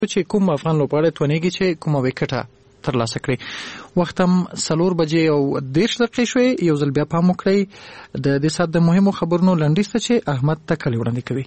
چې کوم افغان لوبغاړی توانیږي چې کومه وکټه ترلاسه کړي. وخت هم 4:10 شوې. یو ځل بیا پام وکړئ د دې ساعت د مهمو خبرونو لنډیز ته چې احمد تکلی وړاندې کوي.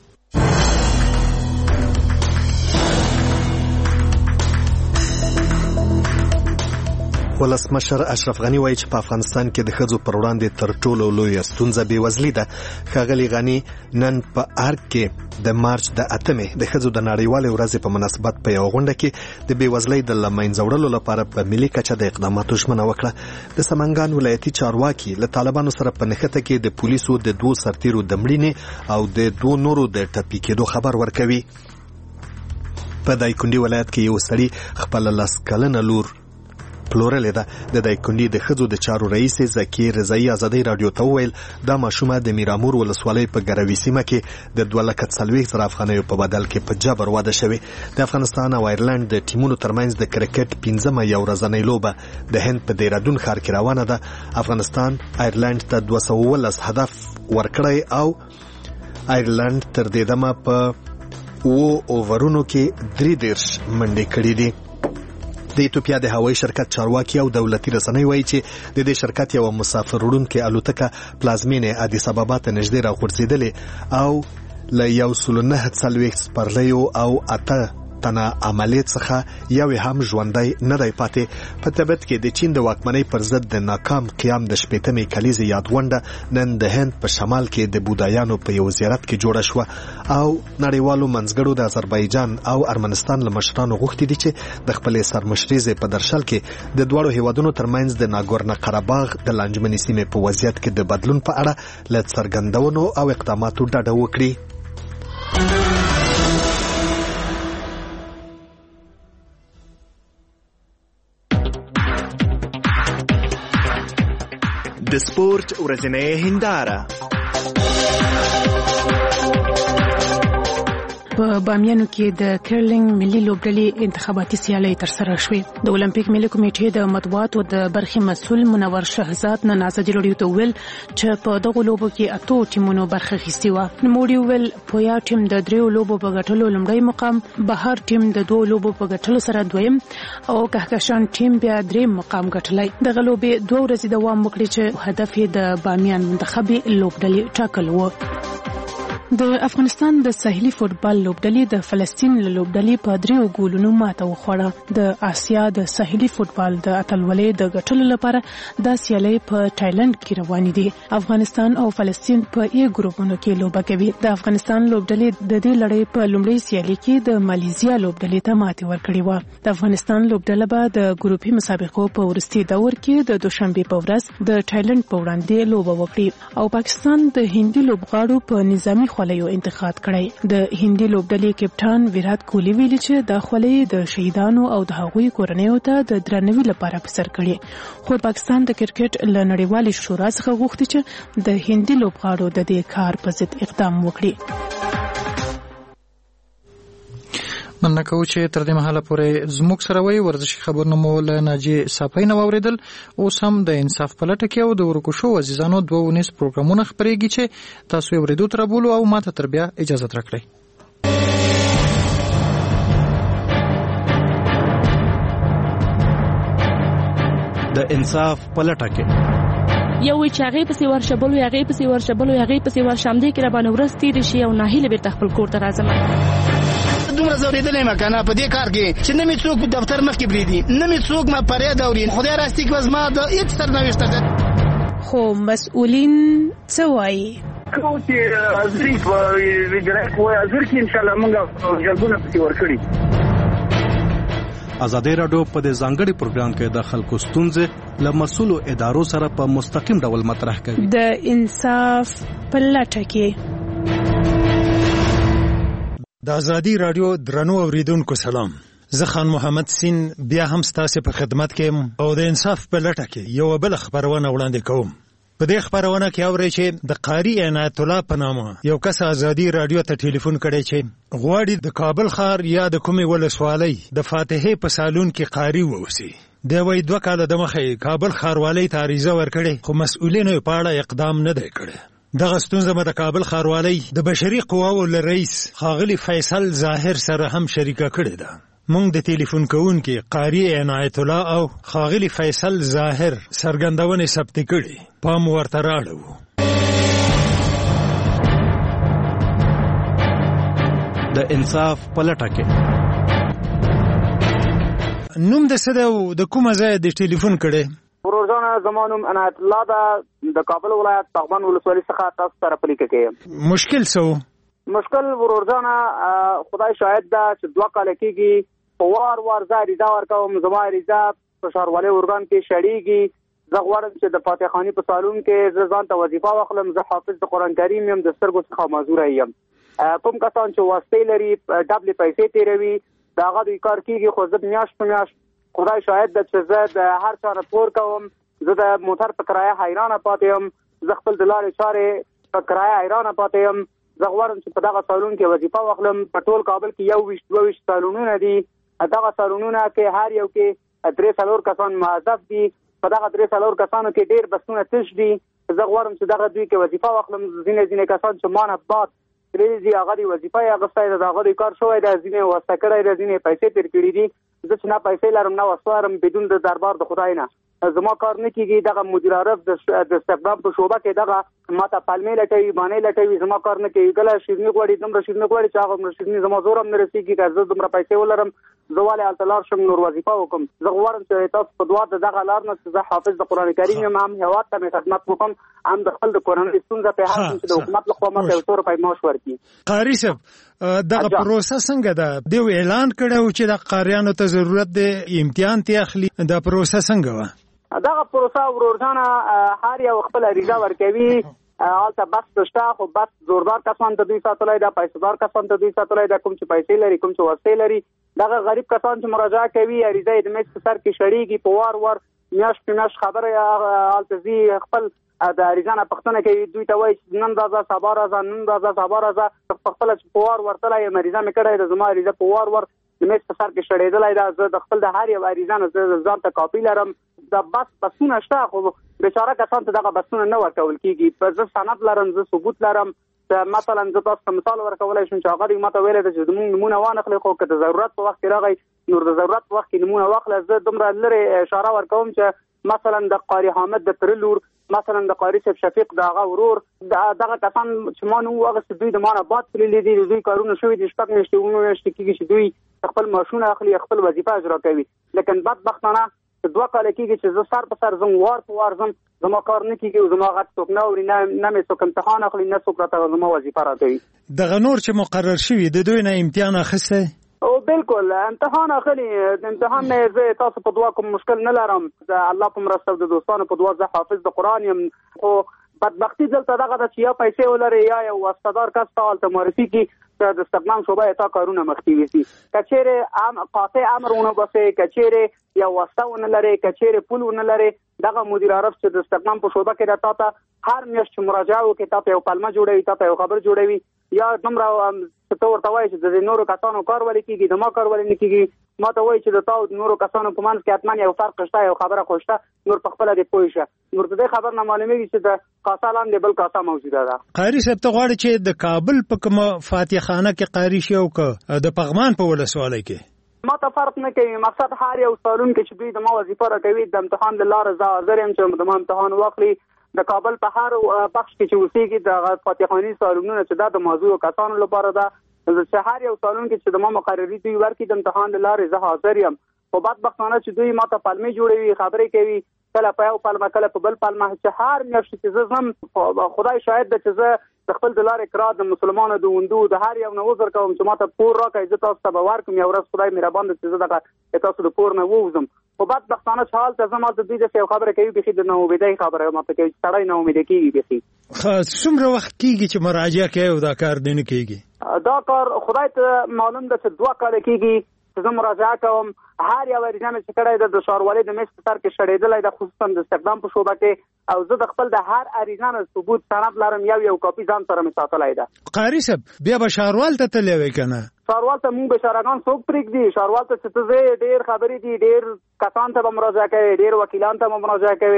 ولسمشر اشرف غنی وایي چې په افغانستان کې د ښځو پر وړاندې تر ټولو لویه ستونزه بېوزلي ده. ښاغلي غنی نن په ارګ کې د مارچ د 8مې د ښځو د نړیوالې ورځې په مناسبت په یوه غونډه کې د بېوزلۍ د له منځه وړلو لپاره په ملي کچه د اقداماتو ژمنه وکړه. د سمنګان ولایتي چارواکي له طالبانو سره په نښته کې د پولیسو د 2 سرتیرو د مړینې او د 2 نورو د ټپي کېدو خبر ورکوي. په دایکنډي ولایت کې یو سړي خپل 10 کلنه لور پلورلې ده. د دایکنډي د ښځو د چارو رئیس زکی رضایی ازادۍ رادیو ته وویل دا ماشومه د میرامور ولسوالۍ په ګروي سیمه کې د 2,40,000 افغانیو په بدل کې په جبر واده شوې. د افغانستان او ایرلند د ټیمونو ترمنځ د کرکټ 15مه یو ورځنۍ لوبه د هند په دیرادون ښار کې روانه ده. افغانستان ایرلند ته 217 هدف ورکړی او ایرلند تر دې دمه په 7 اوورونو کې 33 منډې کړې دي. د ایتوپیا د هوایي شرکت چارواکي او دولتي رسنۍ وایي چې د دې شرکت یو مسافر وړونکې الوتکه پلازمینې ادیس ابابا ته نږدې راغورځېدلې او له 149 سپرلیو او 8 تنه عملیات څخه یو هم ژوندی نه دی پاتې. په تبت کې د چین د واکمنۍ پر ضد د ناکام قیام د 18مې کلیزې یادغونډه نن د هند په شمال کې د بودایانو په یو زیارت کې جوړه شوه او نړیوالو منځګړو د آذربایجان او ارمنستان له مشرانو غوښتي دي چې د خپلې سرمشریزې په درشل کې د دواړو هیوادونو ترمنځ د ناګورنو قرهباغ د لانجمنې سیمې په وضعیت کې د بدلون په اړه له څرګندونو او اقداماتو ډډه وکړي. د سپورت ورځنۍ هنداره. په بامیانو کې د کرلینګ ملي لوبډلې انتخاباتي سیالۍ ترسره شوې. د اولمپیک ملي کمیټې د مطبوعاتو د برخې مسؤل منور شهزاد نن ازادي راډیو ته ویل چې په دغه لوبو کې 8 ټیمونو برخه اخیستې وه. نوموړي ویل پویا ټیم د 3 لوبو په ګټلو لومړی مقام، بهر ټیم د 2 لوبو په ګټلو سره دویم او کهکشان ټیم بیا 3 مقام ګټلی. دغه لوبې 2 ورځې دوام وکړي چې هدف یې د بامیان منتخبي لوبډلې ټاکل و. د افغانستان د ساحلي فوتبال لوبډلې د فلسطین له لوبډلې په 3 ګولونو ماته وخوړه. د آسیا د ساحلي فوتبال د اتلولۍ د ګټلو لپاره د سیالۍ په تایلند کې روانې دي. افغانستان او فلسطین په ای ګروپونو کې لوبه کوي. د افغانستان لوبډلې د دې لړۍ په لومړۍ سیالۍ کې د مالیزیا لوبډلې ته ماتې ورکړې و. د افغانستان لوبډله به د ګروپي مسابقو په وروستي دور کې د دوشنبه په ورځ د تایلند په وړاندې لوبه وکړي او پاکستان د هندي لوبغاړو په نظامی خولۍ انتخاب کړی. د هندي لوبډلې کپټان ویرات کوهلی ویلي چې د خولۍ د شهیدانو او د هغوی کورنیو ته د درناوي لپاره په سر کړی. خو پاکستان د کرکټ له نړیوالې شورا څخه غوښتي چې د هندي لوبغاړو د دې کار په ضد اقدام وکړي. مننه کوو چې تر دې مهاله پورې زموږ سره وي. ورزشي خبرونه مو له ناجي صافۍ نه واورېدل. اوس هم د انصاف په لټه کې او د ورکو شو عزیزانو 2 پروګرامونه خپرېږي چې تاسو یې اورېدو ته رابولو او ماته تر بیا اجازه راکړئ. د انصاف په لټه کې یو چې هغه پسې ورشبلو هغه پسې ورشبلو هغه پسې ورشمدې کې را باندې ورستې شي او ناهیله بیرته خپل کور ته راځم. دومره زوریدلې مکنه په دې کار کې چې نه می څوک په دفتر مخ کې بریدي، نه می څوک ما پرې دوري. خدای راستي کې وزما د هیڅ سرنوشت ده. خو مسؤلین څه وایي؟ کوتي ظریف وګړه کوی ازر کې ان شاء الله موږ جلبونه پکې ورکړي. ازادي راډیو په دې ځانګړي پروګرام کې د خلکو ستونزې له مسؤلو ادارو سره په مستقیم ډول مطرح کوي. د انصاف په لټه کې د ازادي راډیو درنو اوریدونکو سلام. زه خان محمد سین بیا هم ستاسو په خدمت کې او د انصاف په لټه کې یو بل خبرونه وړاندې کوم. په دې خبرونه کې اورئ چې د قاری عنایت الله په نامه یو کس ازادي راډیو ته ټلیفون کړی چې غواړي د کابل ښار یا د کومې ولسوالۍ د فاتحې په سالون کې قاری ووسی. د وای 2 کال د مخې کابل ښاروالۍ ته عریضه ورکړې خو مسؤلینو په اړه اقدام نه دی کړی. دغه ستونزه د کابل ښاروالۍ د بشري قواو له رئیس ښاغلي فیصل ظاهر سره هم شریکه کړې ده. موږ د ټلیفون کوونکي قاری عنایت الله او ښاغلي فیصل ظاهر څرګندونې ثبت کړي. پام ورته راړو. د انصاف پلټه کې نوم د څه دی او د کومه ځای د ټلیفون کړي؟ ورورجانه زمانوم عنایت الله ده، د کابل ولایت پغمان ولسوالۍ څخه تاسو سره پلیکه کې. مشکل څه؟ مشکل ورورجانه خدای شاهد ده چې 2 کال کېږي وار زه اریزه ورکوم، زما اریزه په ښاروالۍ ارګان کې شړېږي. زه غواړم چې د فاتح خاني په سالون کې زه ځان ته وظیفه واخلم. زه حافظ د قرآن کریم یم، د سترګو څخه معذوره یم. کوم کسان چې واسطې لري ډبلې پیسې تیروي د هغه دوی کار کېږي، خو زه میاشت په میاشت خدای شاهد ده چې زه د هر چا نه پور کوم. زه د موټر په کرایه حیرانه پاتې یم، زه خپل د لارې چارې په کرایه حیرانه پاتې یم. زه غواړم چې په دغه سالون کې وظیفه واخلم. په ټول کابل کې 21-22 سالونونه دي. دغه سالونونه کې هر یو کې 3-4 کسان موظف دي. په دغه 3-4 کسانو کې ډېر بسونه تش دي. زه غواړم چې دغه دوی کې وظیفه واخلم. ځینې کسان چې ما نه بعد کړي هغه دی وظیفه یې اخیستی ده، د هغه دی کار شوی ده، ځینې واسطه کړی ده، ځینې پیسې تېر کړي دي. زه چې نه پیسې لرم نه واسطه لرم، بدون د دربار د خدای نه زما کار نه کېږي. دغه مدیر عارف د استخدام په شعبه کې دغه ماته پلمې لټوي، بانې لټوي، زما کار نه کوي. کله شیرني غواړي، دومره شیرني غواړي چې هغه شیرني زما زور هم نه رسېږي. که زه دومره پیسې ولرم زه ولې هلته لاړ شم نور وظیفه وکړم. زه غواړم چې تاسو په دعا د دغه لار نه چې زه حافظ د قرآن کریم یم، هم هېواد ته مې خدمت وکړم، هم د خپل د کورنۍ ستونزه په حل چې د حکومت لخوا ماته 100 روپۍ معاش ورکړي. قاري صاحب دغه پروسه څنګه ده؟ دوی اعلان کړی و چې د قاریانو ته ضرورت دی امتحان ته اخلي، دا پروسه څنګه وه؟ دغه پروسه ورورجانه هر یو خپل اریزه ورکوي. هلته بس شته، خو بس زوردار کسان ته دوی ساتلی ده، پیسه‌دار کسان ته دوی ساتلی ده، کوم چې پیسې لري، کوم چې واسطې لري. دغه غریب کسان چې مراجعه کوي اریزه یې د میز په سر کې شړېږي، په وار میاشت په میاشت خبره هلته ځي، خپل د اریزه نه پوښتنه کوي، دوی ته وایي نن راځه سبا راځه، نن راځه سبا راځه. په خپله چې په وار ورتلی یم اریزه مې کړی ده، زما اریزه په وار د میز په سر کې شړېدلی ده. زه د خپل د هر یو اریزه نه زه ځان ته کاپي لرم. د بسونه شته، خو بیچاره کسان ته دغه بسونه نه ورکول کېږي. زه سند لرم، زه ثبوت لرم. مثلا زه تاسو ته مثال ورکولی شم چې هغه دوی ماته ویلی ده چې زموږ نومونه وانخلئ، خو که د ضرورت په وخت کې راغی نور د ضرورت په وخت کې نومونه واخله. زه دومره لرې اشاره ورکوم چې مثلا د قاری حامد د تره لور، مثلا د قاری صاحب شفیق د هغه ورور، دغه کسان چې ما نوم واخیست دوی د ما نه بعد تللي دي. دوی کارونه شوي دي 6 میاشتې 9 میاشتې کېږي چې دوی خپل معاشونه اخلي، خپل وظیفه اجرا کوي. لیکن بدبختانه 2 کال کېږي چې زه سر په سر ځم، وار په وار ځم، زما کار نه کېږي، زما غږ څوک نه اوري، نه مې څوک امتحان اخلي، نه څوک راته زما وظیفه راکوي. دغه نور چې مقرر شوي د دوی نه امتحان اخیستی؟ او بالکل امتحان اخلي. د امتحان نه زه تاسو په دعا کوم مشکل نه لرم، د الله په مرسته او د دوستانو په دعا زه حافظ د قرآن یم. خو بدبختي دلته دغه ده چې یا پیسې ولري یا یو واسطه‌دار کس ته هلته معرفي کړي چې د استخدام شعبه یې تا کارونه مخکې ویسي. که چېرې قاطع امر ونه باسې، که چېرې یو واسطه ونه لرې، که چېرې پول ونه لرې، دغه مدیر عارف چې د استخدام په شعبه کې ده تا ته هر میاشت چې مراجعه وکړي تا ته یو پلمه جوړوي، تا ته یو خبر جوړوي. یا دومره ته ورته وایي چې د نورو کسانو کار ولې کېږي، د ما کار ولې نه کېږي. ما ته وایي چې د تا او نورو کسانو په منځ کې حتما یو فرق شته، یو خبره خو شته، نور په خپله دې پوه شه. نور د دې خبر نه معلومېږي چې د کاسه لاندې بل کاسه موجوده ده. قاري صاحب ته غواړي چې د کابل په کومه فاتح خانه کې قاري شي او که د پغمان په ولسوالۍ کې؟ ما ته فرق نه کوي. مقصد هر یو سالون کې چې دوی د ما وظیفه راکوي د امتحان له لارې زه حاضر یم چې د ما امتحان واخلي. د کابل په هر بخش کې چې اوسېږي د فاتح خاني سالونونه چې دا د معذورو کسانو لپاره ده، چې هر یو سالون کې چې د ما مقرري دوی ورکړي د امتحان له لارې زه حاضر یم. خو بدبختانه چې دوی ما ته پلمې جوړوي، خبرې کوي، کله په یو پلمه کله په بل پلمه، چې هر میاشت چې زه ځم خدای شاهد ده چې زه د خپل د لارې کرا د مسلمانو د وندو د هر یو نه عذر کوم چې ما ته پور راکړئ، زه تاسو ته به ورکړم. یو ورځ خدای مهربان ده چې زه دغه تاسو د پور نه ووځم. خو بدبختانه چې هلته زه ماته دوی داسې یو خبره کوي، بیخي د ناامیدۍ خبره ماته کوي چې سړی ناامیده کېږي. بیخي څومره وخت کېږي چې مراجعه کوي او دا کار دې نه کېږي؟ دا کار خدای ته معلوم ده چې 2 کال کېږي چې زه مراجعه کوم. هر یو اریزه مې چې کړی ده د ښاروالۍ د میز په سر کې شړېدلی ده، خصوصا د استخدام په شعبه کې. او زه د خپل د هر اریزه نه ثبوت سند لرم، یو کاپي ځان سره مې ساتلی ده. قاري صاحب بیا به ښاروال ته تللی وی که نه؟ ښاروال ته مونږ بېچارهګان څوک پرېږدي؟ ښاروال ته چې ته ځې ډېر خبرې دي، ډېر کسان ته به مراجعه کوې، ډېر وکیلان ته به مراجعه کوې.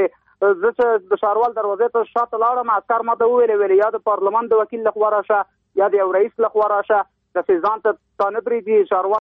زه چې د ښاروال دروازې ته شاته لاړم عسکر ماته وویل یا د پارلمان د وکیل لخوا راشه یا د یو رئیس لخوا راشه د ځان ته نه پرېږدي ښاروال